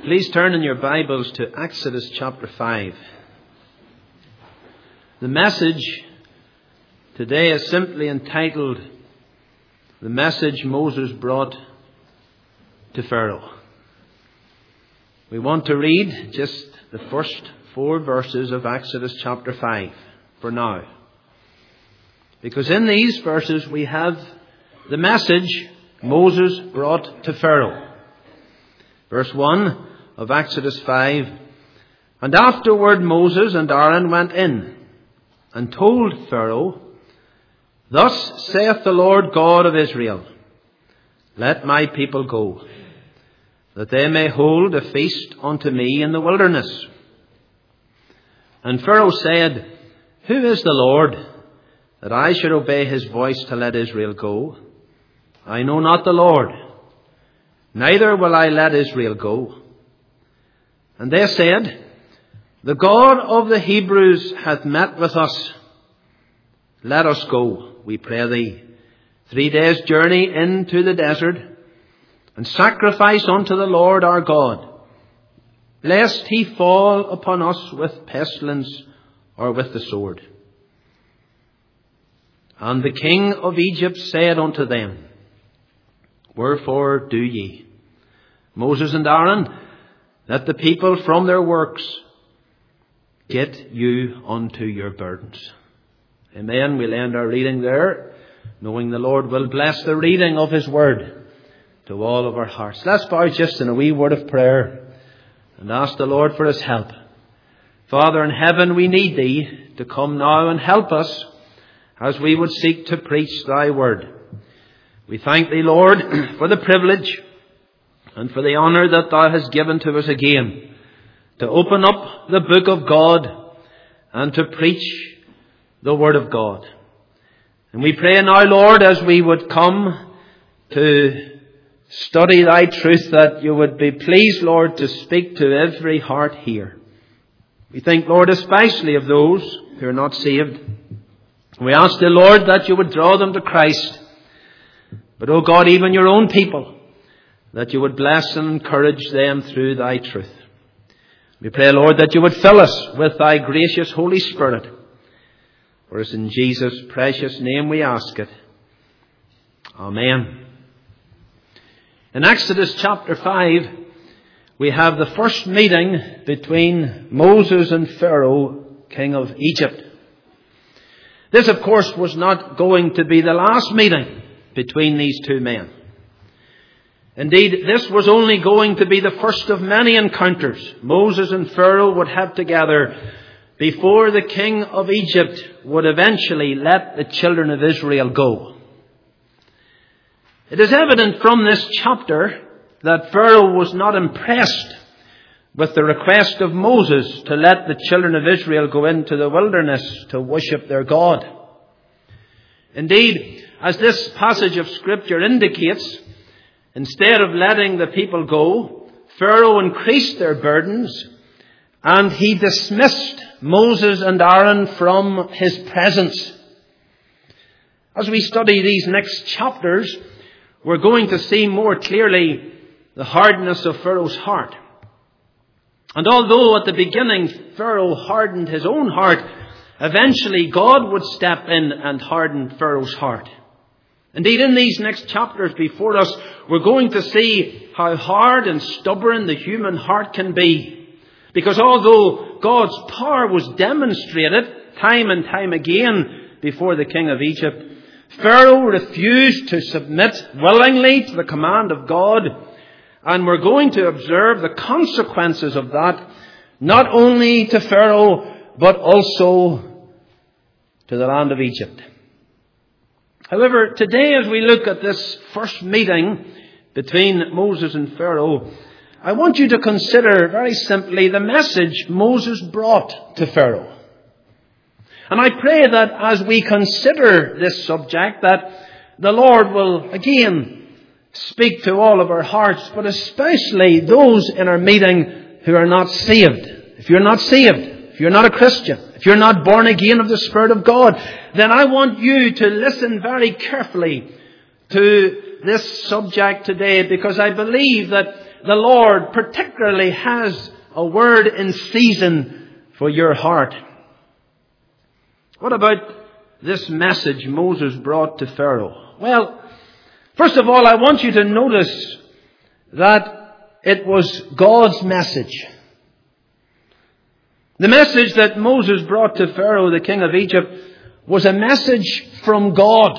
Please turn in your Bibles to Exodus chapter 5. The message today is simply entitled, The Message Moses Brought to Pharaoh. We want to read just the first 4 verses of Exodus chapter 5 for now. Because in these verses we have the message Moses brought to Pharaoh. Verse 1 of Exodus 5. And afterward Moses and Aaron went in and told Pharaoh, Thus saith the Lord God of Israel, Let my people go, that they may hold a feast unto me in the wilderness. And Pharaoh said, Who is the Lord, that I should obey his voice to let Israel go? I know not the Lord, neither will I let Israel go. And they said, The God of the Hebrews hath met with us. Let us go, we pray thee, 3 days' journey into the desert, and sacrifice unto the Lord our God, lest he fall upon us with pestilence or with the sword. And the king of Egypt said unto them, Wherefore do ye, Moses and Aaron, let the people from their works get you unto your burdens. Amen. We'll end our reading there, knowing the Lord will bless the reading of his word to all of our hearts. Let's bow just in a wee word of prayer and ask the Lord for his help. Father in heaven, we need thee to come now and help us as we would seek to preach thy word. We thank thee, Lord, for the privilege and for the honour that thou hast given to us again to open up the book of God and to preach the word of God. And we pray now, Lord, as we would come to study thy truth, that you would be pleased, Lord, to speak to every heart here. We think, Lord, especially of those who are not saved. We ask the Lord that you would draw them to Christ. But, O God, even your own people, that you would bless and encourage them through thy truth. We pray, Lord, that you would fill us with thy gracious Holy Spirit. For it's in Jesus' precious name we ask it. Amen. In Exodus chapter 5, we have the first meeting between Moses and Pharaoh, king of Egypt. This, of course, was not going to be the last meeting between these two men. Indeed, this was only going to be the first of many encounters Moses and Pharaoh would have together before the king of Egypt would eventually let the children of Israel go. It is evident from this chapter that Pharaoh was not impressed with the request of Moses to let the children of Israel go into the wilderness to worship their God. Indeed, as this passage of Scripture indicates, instead of letting the people go, Pharaoh increased their burdens and he dismissed Moses and Aaron from his presence. As we study these next chapters, we're going to see more clearly the hardness of Pharaoh's heart. And although at the beginning Pharaoh hardened his own heart, eventually God would step in and harden Pharaoh's heart. Indeed, in these next chapters before us, we're going to see how hard and stubborn the human heart can be. Because although God's power was demonstrated time and time again before the king of Egypt, Pharaoh refused to submit willingly to the command of God. And we're going to observe the consequences of that, not only to Pharaoh, but also to the land of Egypt. However, today as we look at this first meeting between Moses and Pharaoh, I want you to consider very simply the message Moses brought to Pharaoh. And I pray that as we consider this subject, that the Lord will again speak to all of our hearts, but especially those in our meeting who are not saved. If you're not saved, if you're not a Christian, if you're not born again of the Spirit of God, then I want you to listen very carefully to this subject today, because I believe that the Lord particularly has a word in season for your heart. What about this message Moses brought to Pharaoh? Well, first of all, I want you to notice that it was God's message. The message that Moses brought to Pharaoh, the king of Egypt, was a message from God.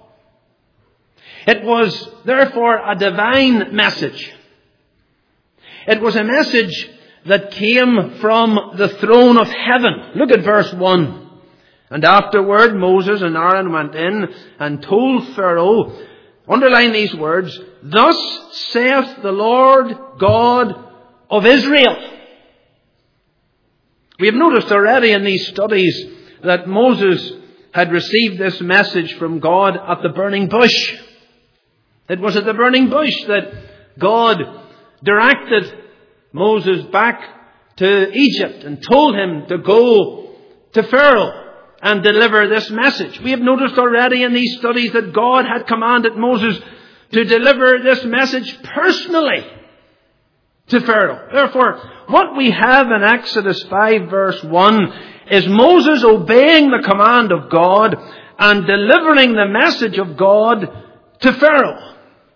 It was, therefore, a divine message. It was a message that came from the throne of heaven. Look at verse 1. And afterward Moses and Aaron went in and told Pharaoh, underline these words, "Thus saith the Lord God of Israel." We have noticed already in these studies that Moses had received this message from God at the burning bush. It was at the burning bush that God directed Moses back to Egypt and told him to go to Pharaoh and deliver this message. We have noticed already in these studies that God had commanded Moses to deliver this message personally to Pharaoh. Therefore, what we have in Exodus 5 verse 1 is Moses obeying the command of God and delivering the message of God to Pharaoh.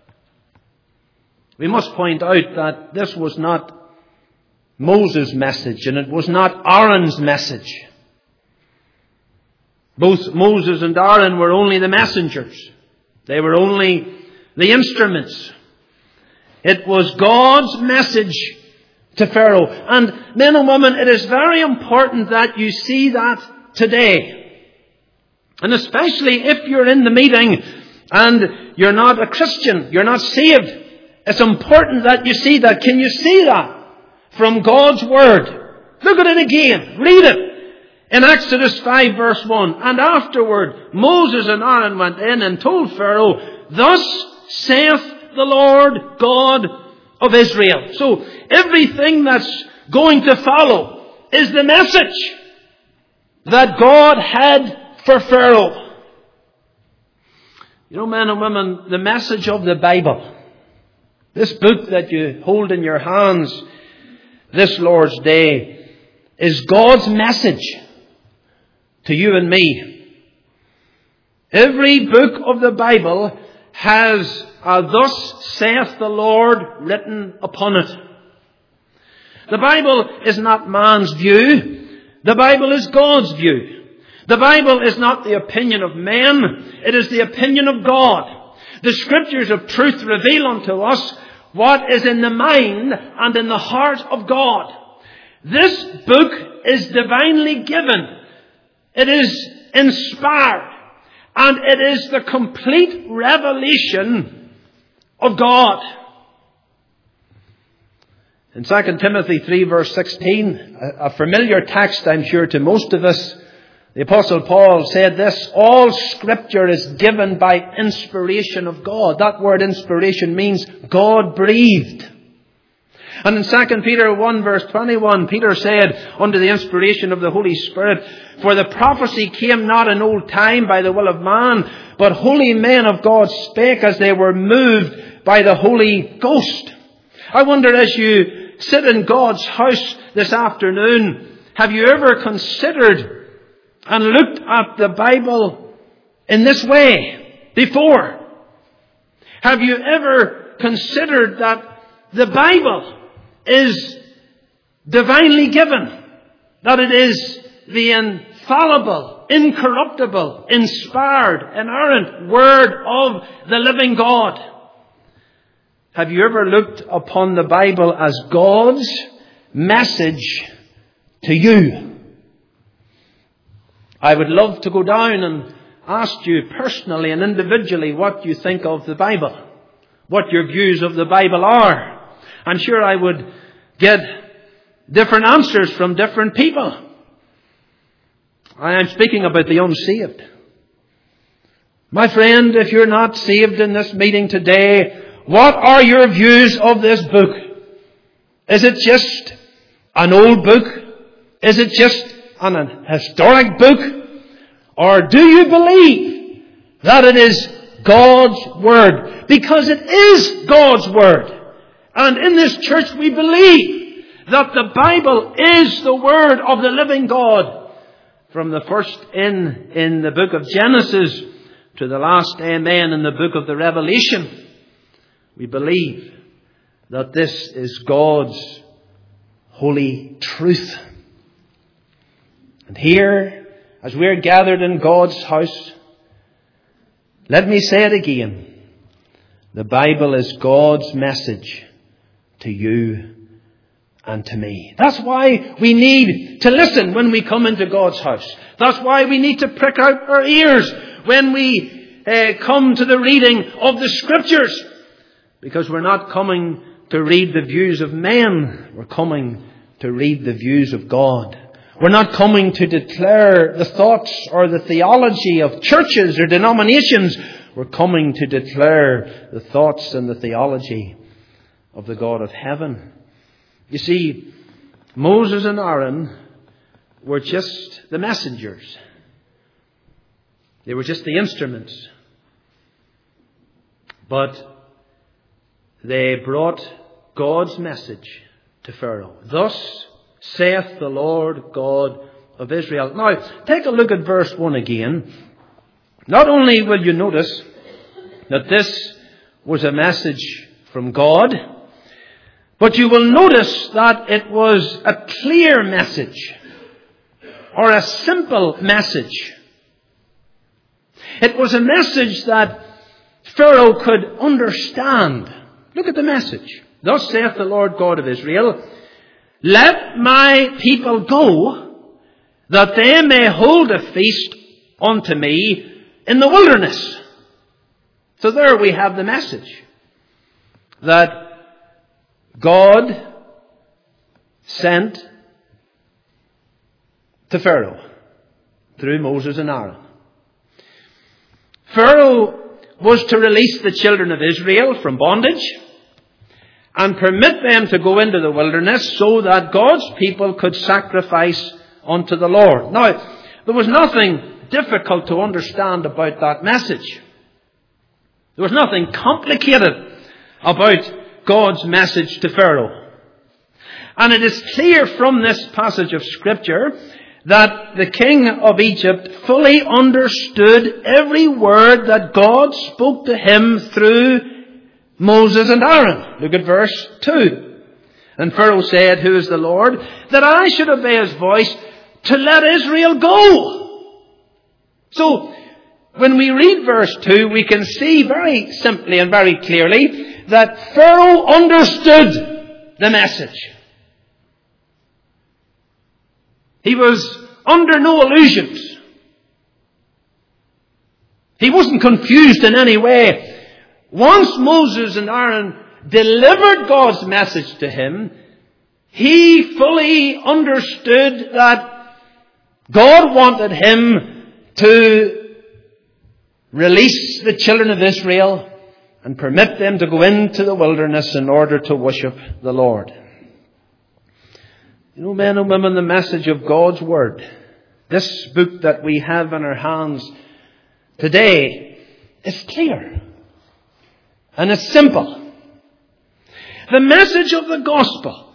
We must point out that this was not Moses' message and it was not Aaron's message. Both Moses and Aaron were only the messengers. They were only the instruments. It was God's message to Pharaoh. And men and women, it is very important that you see that today. And especially if you're in the meeting and you're not a Christian, you're not saved, it's important that you see that. Can you see that from God's Word? Look at it again. Read it. In Exodus 5 verse 1, and afterward Moses and Aaron went in and told Pharaoh, "Thus saith the Lord God of Israel." So everything that's going to follow is the message that God had for Pharaoh. You know, men and women, the message of the Bible, this book that you hold in your hands this Lord's Day, is God's message to you and me. Every book of the Bible has a "Thus saith the Lord" written upon it. The Bible is not man's view. The Bible is God's view. The Bible is not the opinion of men. It is the opinion of God. The Scriptures of truth reveal unto us what is in the mind and in the heart of God. This book is divinely given. It is inspired. And it is the complete revelation of God. In 2 Timothy 3 verse 16, a familiar text I'm sure to most of us, the Apostle Paul said this, "All Scripture is given by inspiration of God." That word inspiration means God breathed. And in 2 Peter 1 verse 21, Peter said, under the inspiration of the Holy Spirit, "For the prophecy came not in old time by the will of man, but holy men of God spake as they were moved by the Holy Ghost." I wonder, as you sit in God's house this afternoon, have you ever considered and looked at the Bible in this way before? Have you ever considered that the Bible is divinely given? That it is the infallible, incorruptible, inspired, inerrant Word of the living God? Have you ever looked upon the Bible as God's message to you? I would love to go down and ask you personally and individually what you think of the Bible, what your views of the Bible are. I'm sure I would get different answers from different people. I am speaking about the unsaved. My friend, if you're not saved in this meeting today, what are your views of this book? Is it just an old book? Is it just an historic book? Or do you believe that it is God's Word? Because it is God's Word. And in this church we believe that the Bible is the Word of the living God. From the first in the book of Genesis to the last amen in the book of the Revelation. We believe that this is God's holy truth. And here, as we're gathered in God's house, let me say it again. The Bible is God's message to you and to me. That's why we need to listen when we come into God's house. That's why we need to prick out our ears when we come to the reading of the Scriptures. Because we're not coming to read the views of men. We're coming to read the views of God. We're not coming to declare the thoughts or the theology of churches or denominations. We're coming to declare the thoughts and the theology of the God of heaven. You see, Moses and Aaron were just the messengers. They were just the instruments. But they brought God's message to Pharaoh. Thus saith the Lord God of Israel. Now, take a look at verse 1 again. Not only will you notice that this was a message from God, but you will notice that it was a clear message or a simple message. It was a message that Pharaoh could understand. Look at the message. Thus saith the Lord God of Israel, let my people go, that they may hold a feast unto me in the wilderness. So there we have the message that God sent to Pharaoh through Moses and Aaron. Pharaoh was to release the children of Israel from bondage and permit them to go into the wilderness so that God's people could sacrifice unto the Lord. Now, there was nothing difficult to understand about that message. There was nothing complicated about God's message to Pharaoh. And it is clear from this passage of Scripture that the king of Egypt fully understood every word that God spoke to him through Moses and Aaron. Look at verse 2. And Pharaoh said, who is the Lord, that I should obey his voice to let Israel go? So, when we read verse 2, we can see very simply and very clearly that Pharaoh understood the message. He was under no illusions. He wasn't confused in any way. Once Moses and Aaron delivered God's message to him, he fully understood that God wanted him to release the children of Israel and permit them to go into the wilderness in order to worship the Lord. You know, men and women, the message of God's Word, this book that we have in our hands today, is clear. And it's simple. The message of the gospel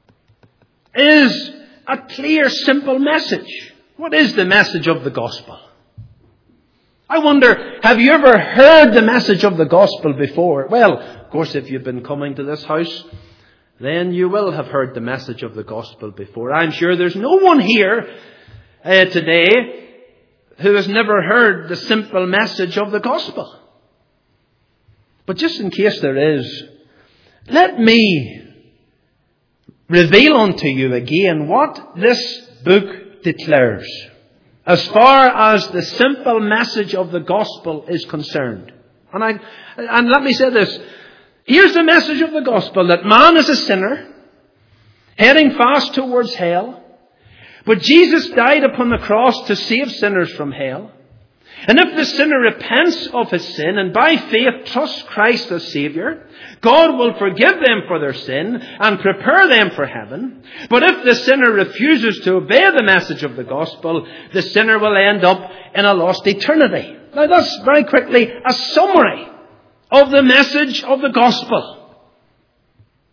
is a clear, simple message. What is the message of the gospel? I wonder, have you ever heard the message of the gospel before? Well, of course, if you've been coming to this house, then you will have heard the message of the gospel before. I'm sure there's no one here today who has never heard the simple message of the gospel. But just in case there is, let me reveal unto you again what this book declares as far as the simple message of the gospel is concerned. And let me say this. Here's the message of the gospel, that man is a sinner, heading fast towards hell. But Jesus died upon the cross to save sinners from hell. And if the sinner repents of his sin and by faith trusts Christ as Saviour, God will forgive them for their sin and prepare them for heaven. But if the sinner refuses to obey the message of the gospel, the sinner will end up in a lost eternity. Now that's very quickly a summary of the message of the gospel.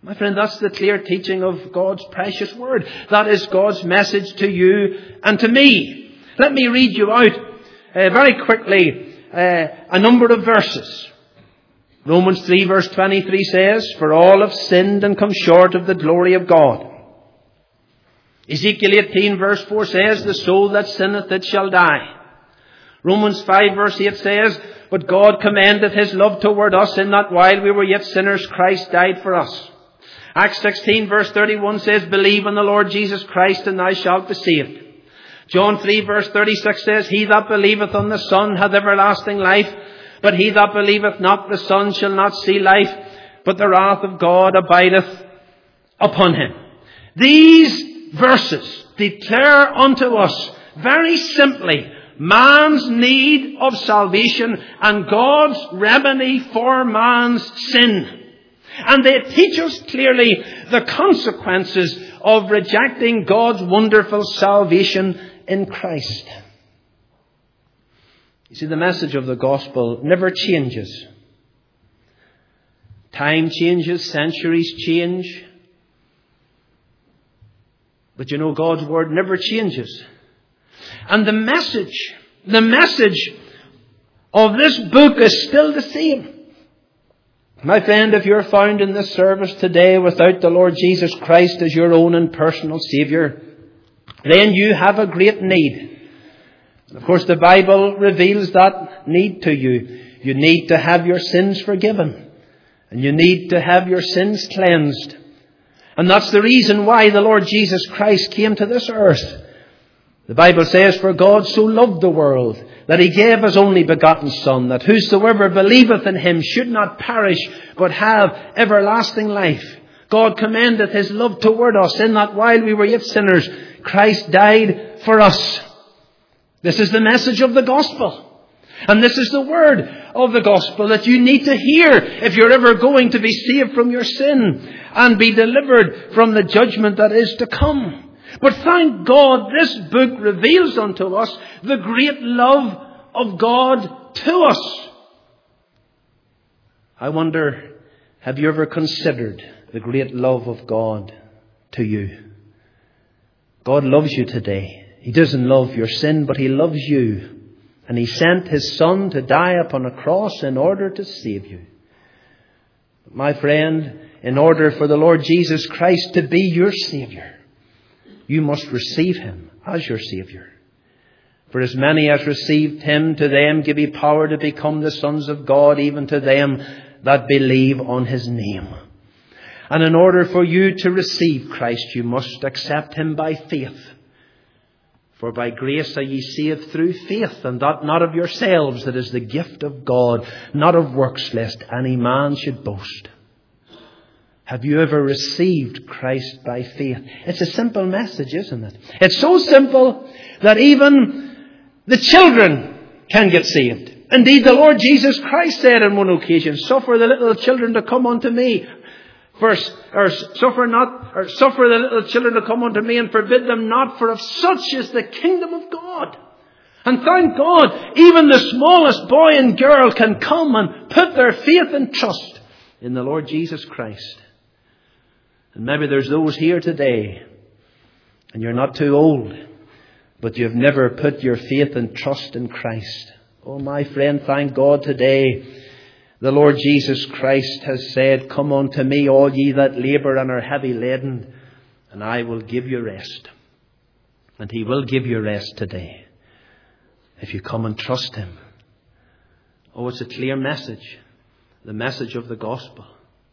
My friend, that's the clear teaching of God's precious word. That is God's message to you and to me. Let me read you out very quickly a number of verses. Romans 3 verse 23 says, "For all have sinned and come short of the glory of God." Ezekiel 18 verse 4 says, "The soul that sinneth, it shall die." Romans 5 verse 8 says, "But God commendeth his love toward us, in that while we were yet sinners, Christ died for us." Acts 16 verse 31 says, "Believe on the Lord Jesus Christ, and thou shalt be saved." John 3 verse 36 says, "He that believeth on the Son hath everlasting life, but he that believeth not the Son shall not see life, but the wrath of God abideth upon him." These verses declare unto us very simply man's need of salvation and God's remedy for man's sin. And they teach us clearly the consequences of rejecting God's wonderful salvation in Christ. You see, the message of the gospel never changes. Time changes, centuries change. But you know, God's word never changes. And the message of this book is still the same. My friend, if you're found in this service today without the Lord Jesus Christ as your own and personal Saviour, then you have a great need. And of course, the Bible reveals that need to you. You need to have your sins forgiven. And you need to have your sins cleansed. And that's the reason why the Lord Jesus Christ came to this earth. The Bible says, "For God so loved the world, that he gave his only begotten Son, that whosoever believeth in him should not perish, but have everlasting life." God commendeth his love toward us, in that while we were yet sinners, Christ died for us. This is the message of the gospel. And this is the word of the gospel that you need to hear if you're ever going to be saved from your sin and be delivered from the judgment that is to come. But thank God, this book reveals unto us the great love of God to us. I wonder, have you ever considered the great love of God to you? God loves you today. He doesn't love your sin, but he loves you. And he sent his Son to die upon a cross in order to save you. My friend, in order for the Lord Jesus Christ to be your Saviour, you must receive him as your Saviour. For as many as received him, to them give he power to become the sons of God, even to them that believe on his name. And in order for you to receive Christ, you must accept him by faith. For by grace are ye saved through faith, and that not of yourselves, that is the gift of God, not of works, lest any man should boast. Have you ever received Christ by faith? It's a simple message, isn't it? It's so simple that even the children can get saved. Indeed, the Lord Jesus Christ said on one occasion, "Suffer the little children to come unto me. Suffer the little children to come unto me, and forbid them not, for of such is the kingdom of God." And thank God, even the smallest boy and girl can come and put their faith and trust in the Lord Jesus Christ. And maybe there's those here today, and you're not too old, but you've never put your faith and trust in Christ. Oh, my friend, thank God today the Lord Jesus Christ has said, "Come unto me, all ye that labour and are heavy laden, and I will give you rest." And he will give you rest today if you come and trust him. Oh, it's a clear message, the message of the gospel.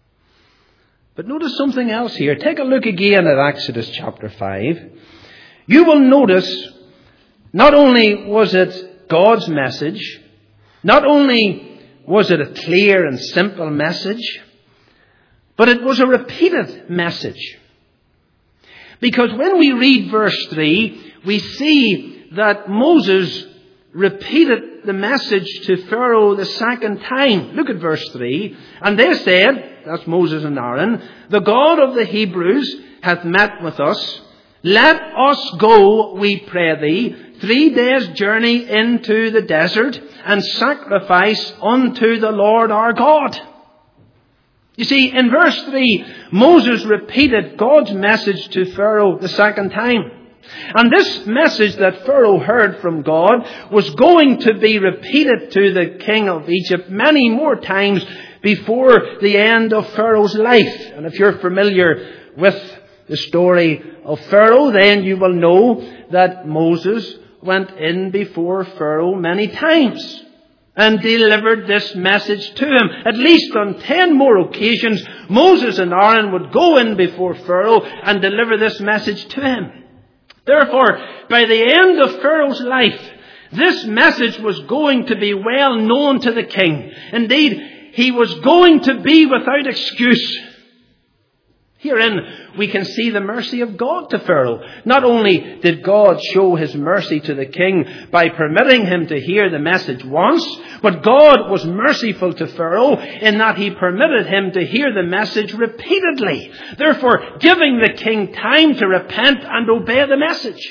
But notice something else here. Take a look again at Exodus chapter 5. You will notice not only was it God's message, not only was it a clear and simple message, but it was a repeated message. Because when we read verse 3, we see that Moses repeated the message to Pharaoh the second time. Look at verse 3. "And they said," that's Moses and Aaron, "The God of the Hebrews hath met with us. Let us go, we pray thee, 3 days' journey into the desert, and sacrifice unto the Lord our God." You see, in verse 3, Moses repeated God's message to Pharaoh the second time. And this message that Pharaoh heard from God was going to be repeated to the king of Egypt many more times before the end of Pharaoh's life. And if you're familiar with the story of Pharaoh, then you will know that Moses went in before Pharaoh many times and delivered this message to him. At least on 10 more occasions, Moses and Aaron would go in before Pharaoh and deliver this message to him. Therefore, by the end of Pharaoh's life, this message was going to be well known to the king. Indeed, he was going to be without excuse. Herein we can see the mercy of God to Pharaoh. Not only did God show his mercy to the king by permitting him to hear the message once, but God was merciful to Pharaoh in that he permitted him to hear the message repeatedly, therefore giving the king time to repent and obey the message.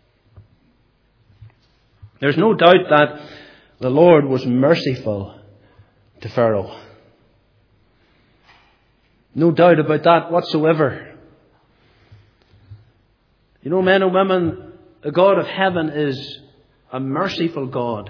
There's no doubt that the Lord was merciful to Pharaoh. No doubt about that whatsoever. You know, men and women, the God of heaven is a merciful God.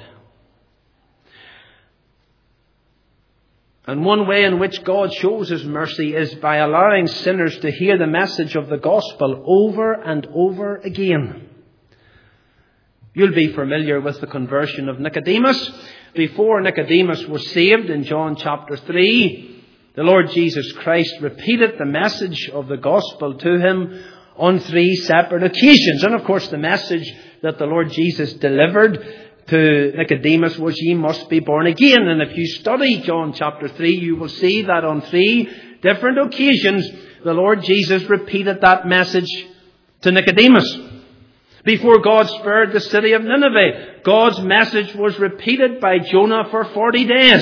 And one way in which God shows his mercy is by allowing sinners to hear the message of the gospel over and over again. You'll be familiar with the conversion of Nicodemus. Before Nicodemus was saved in John chapter 3, the Lord Jesus Christ repeated the message of the gospel to him on 3 separate occasions. And of course the message that the Lord Jesus delivered to Nicodemus was, ye must be born again. And if you study John chapter 3, you will see that on 3 different occasions the Lord Jesus repeated that message to Nicodemus. Before God spared the city of Nineveh, God's message was repeated by Jonah for 40 days.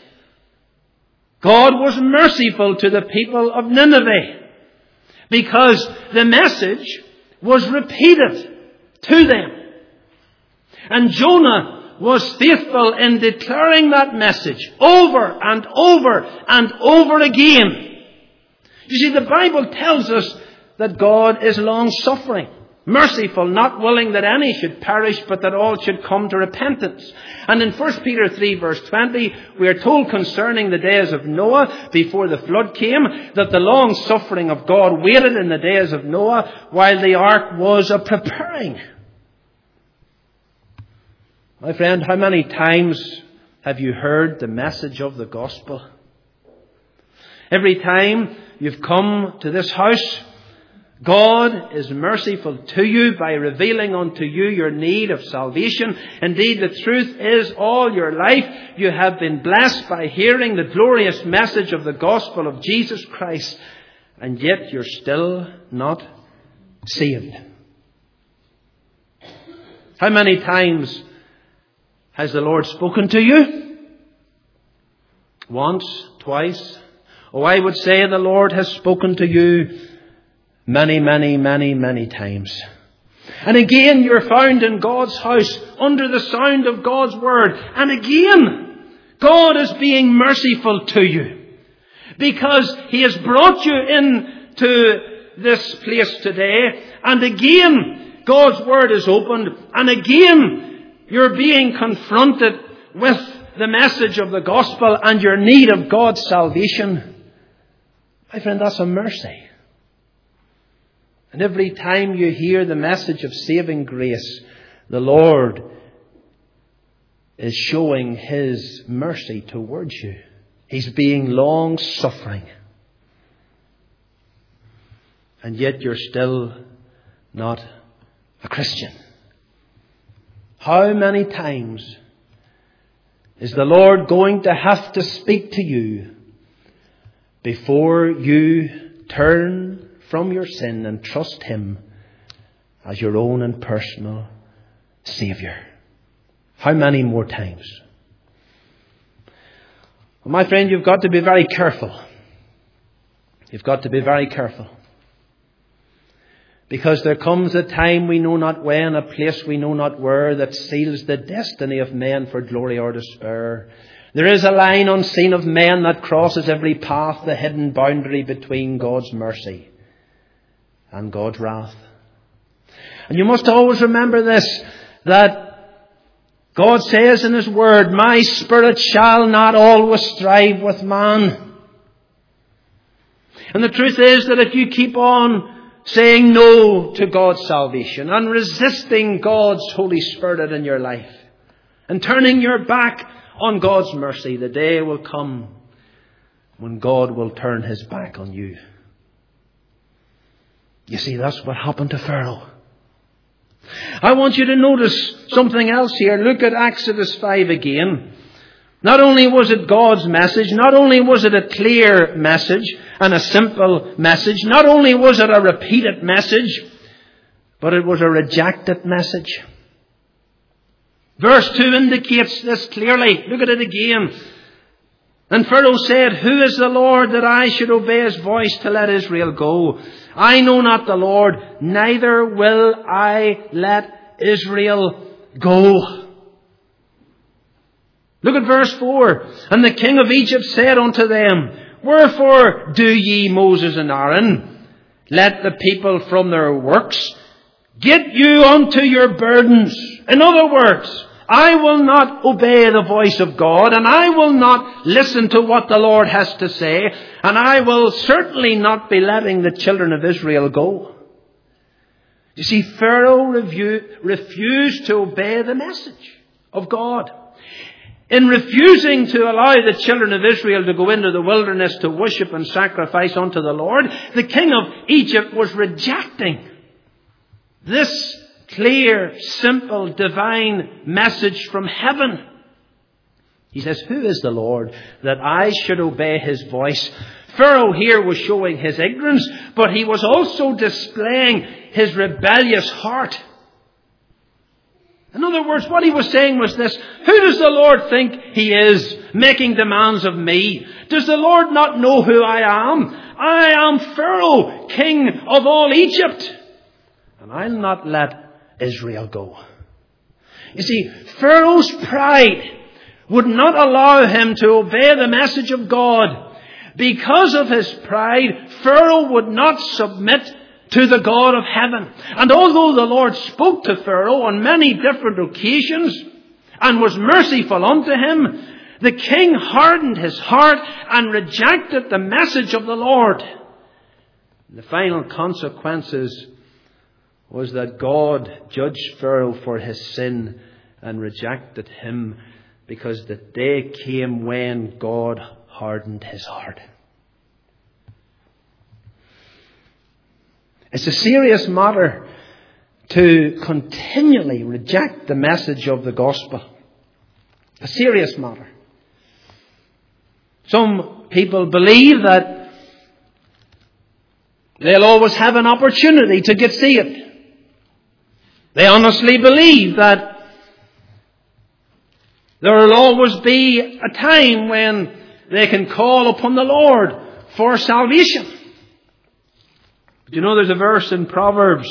God was merciful to the people of Nineveh because the message was repeated to them. And Jonah was faithful in declaring that message over and over and over again. You see, the Bible tells us that God is long-suffering, merciful, not willing that any should perish, but that all should come to repentance. And in 1 Peter 3 verse 20, we are told concerning the days of Noah, before the flood came, that the long suffering of God waited in the days of Noah while the ark was a-preparing. My friend, how many times have you heard the message of the gospel? Every time you've come to this house, God is merciful to you by revealing unto you your need of salvation. Indeed, the truth is, all your life you have been blessed by hearing the glorious message of the gospel of Jesus Christ, and yet you're still not saved. How many times has the Lord spoken to you? Once, twice? Oh, I would say the Lord has spoken to you many, many, many, many times. And again, you're found in God's house under the sound of God's word. And again, God is being merciful to you because He has brought you into this place today. And again, God's word is opened. And again, you're being confronted with the message of the gospel and your need of God's salvation. My friend, that's a mercy. And every time you hear the message of saving grace, the Lord is showing His mercy towards you. He's being long-suffering. And yet you're still not a Christian. How many times is the Lord going to have to speak to you before you turn from your sin and trust Him as your own and personal Saviour? How many more times? Well, my friend, you've got to be very careful. You've got to be very careful. Because there comes a time we know not when, a place we know not where, that seals the destiny of men for glory or despair. There is a line unseen of men that crosses every path, the hidden boundary between God's mercy and God's wrath. And you must always remember this, that God says in His Word, my Spirit shall not always strive with man. And the truth is that if you keep on saying no to God's salvation and resisting God's Holy Spirit in your life and turning your back on God's mercy, the day will come when God will turn His back on you. You see, that's what happened to Pharaoh. I want you to notice something else here. Look at Exodus 5 again. Not only was it God's message, not only was it a clear message and a simple message, not only was it a repeated message, but it was a rejected message. Verse 2 indicates this clearly. Look at it again. And Pharaoh said, who is the Lord that I should obey His voice to let Israel go? I know not the Lord, neither will I let Israel go. Look at verse 4. And the king of Egypt said unto them, wherefore do ye, Moses and Aaron, let the people from their works get you unto your burdens? In other words, I will not obey the voice of God, and I will not listen to what the Lord has to say, and I will certainly not be letting the children of Israel go. You see, Pharaoh refused to obey the message of God. In refusing to allow the children of Israel to go into the wilderness to worship and sacrifice unto the Lord, the king of Egypt was rejecting this clear, simple, divine message from heaven. He says, who is the Lord that I should obey His voice? Pharaoh here was showing his ignorance, but he was also displaying his rebellious heart. In other words, what he was saying was this: who does the Lord think He is, making demands of me? Does the Lord not know who I am? I am Pharaoh, king of all Egypt, and I'll not let Israel go. You see, Pharaoh's pride would not allow him to obey the message of God. Because of his pride, Pharaoh would not submit to the God of heaven. And although the Lord spoke to Pharaoh on many different occasions and was merciful unto him, the king hardened his heart and rejected the message of the Lord. The final consequences was that God judged Pharaoh for his sin and rejected him, because the day came when God hardened his heart. It's a serious matter to continually reject the message of the gospel. A serious matter. Some people believe that they'll always have an opportunity to get saved. They honestly believe that there will always be a time when they can call upon the Lord for salvation. But you know, there's a verse in Proverbs,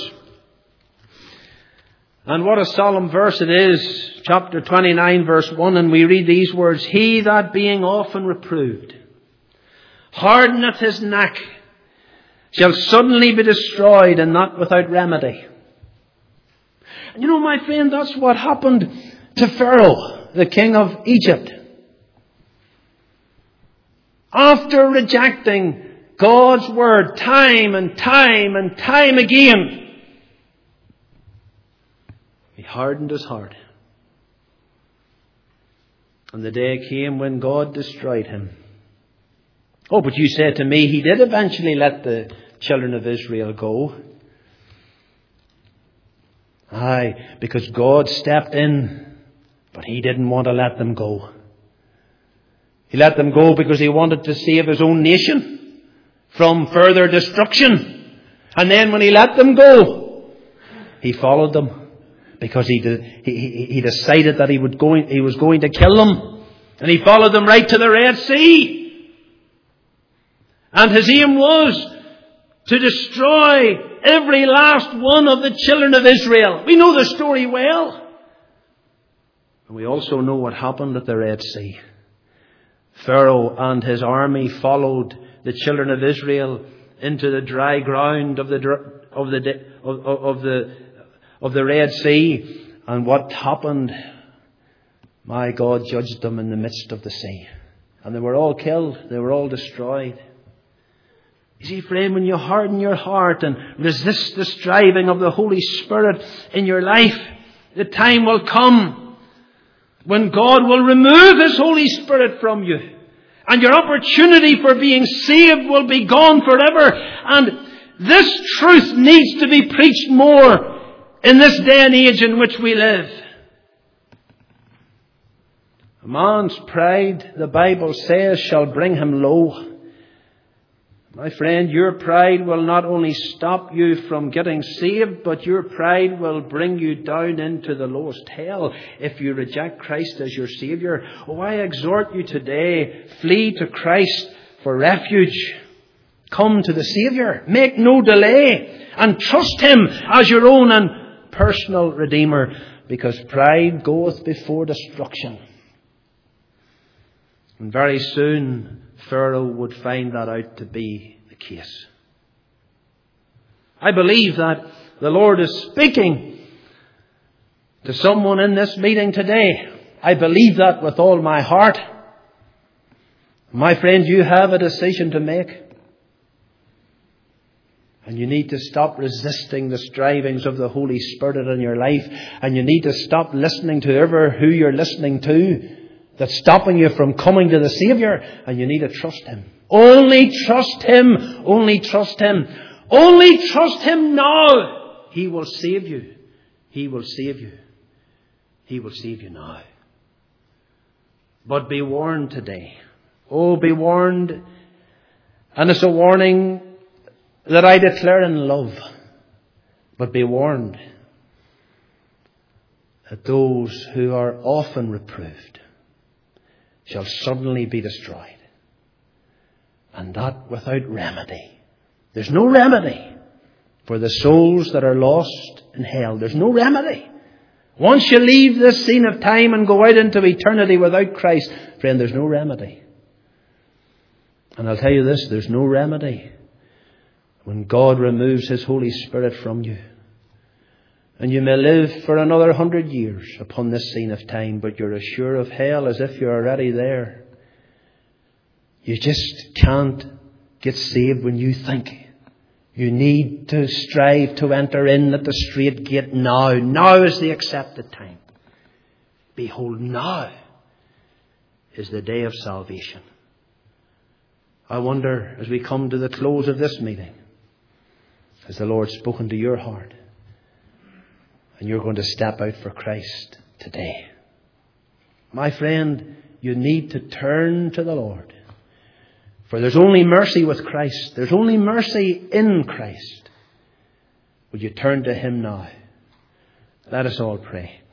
and what a solemn verse it is, chapter 29, verse 1, and we read these words: he that being often reproved hardeneth his neck shall suddenly be destroyed, and not without remedy. And you know, my friend, that's what happened to Pharaoh, the king of Egypt. After rejecting God's word time and time and time again, he hardened his heart. And the day came when God destroyed him. Oh, but you said to me, he did eventually let the children of Israel go. Aye, because God stepped in, but he didn't want to let them go. He let them go because he wanted to save his own nation from further destruction. And then when he let them go, he followed them because he decided that he was going to kill them. And he followed them right to the Red Sea. And his aim was to destroy every last one of the children of Israel. We know the story well. And we also know what happened at the Red Sea. Pharaoh and his army followed the children of Israel into the dry ground of the Red Sea. And what happened? My God judged them in the midst of the sea. And they were all killed. They were all destroyed. You see, friend, when you harden your heart and resist the striving of the Holy Spirit in your life, the time will come when God will remove His Holy Spirit from you. And your opportunity for being saved will be gone forever. And this truth needs to be preached more in this day and age in which we live. A man's pride, the Bible says, shall bring him low. My friend, your pride will not only stop you from getting saved, but your pride will bring you down into the lowest hell if you reject Christ as your Saviour. Oh, I exhort you today, flee to Christ for refuge. Come to the Saviour. Make no delay. And trust Him as your own and personal Redeemer, because pride goeth before destruction. And very soon Pharaoh would find that out to be the case. I believe that the Lord is speaking to someone in this meeting today. I believe that with all my heart. My friend, you have a decision to make. And you need to stop resisting the strivings of the Holy Spirit in your life. And you need to stop listening to who you're listening to that's stopping you from coming to the Saviour. And you need to trust Him. Only trust Him. Only trust Him. Only trust Him now. He will save you. He will save you. He will save you now. But be warned today. Oh, be warned. And it's a warning that I declare in love. But be warned that those who are often reproved shall suddenly be destroyed. And that without remedy. There's no remedy for the souls that are lost in hell. There's no remedy. Once you leave this scene of time and go out into eternity without Christ, friend, there's no remedy. And I'll tell you this, there's no remedy when God removes His Holy Spirit from you. And you may live for another 100 years upon this scene of time, but you're as sure of hell as if you're already there. You just can't get saved when you think. You need to strive to enter in at the straight gate now. Now is the accepted time. Behold, now is the day of salvation. I wonder, as we come to the close of this meeting, has the Lord spoken to your heart? And you're going to step out for Christ today. My friend, you need to turn to the Lord. For there's only mercy with Christ. There's only mercy in Christ. Would you turn to Him now? Let us all pray.